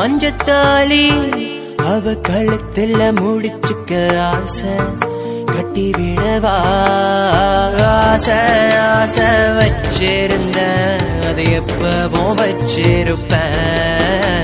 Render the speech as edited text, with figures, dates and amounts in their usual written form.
மஞ்சத்தாலி அவ கழுத்துல முடிச்சுக்க ஆசை கட்டி விடவா ஆசை வச்சிருந்த அது எப்பவும் வச்சிருப்பேன்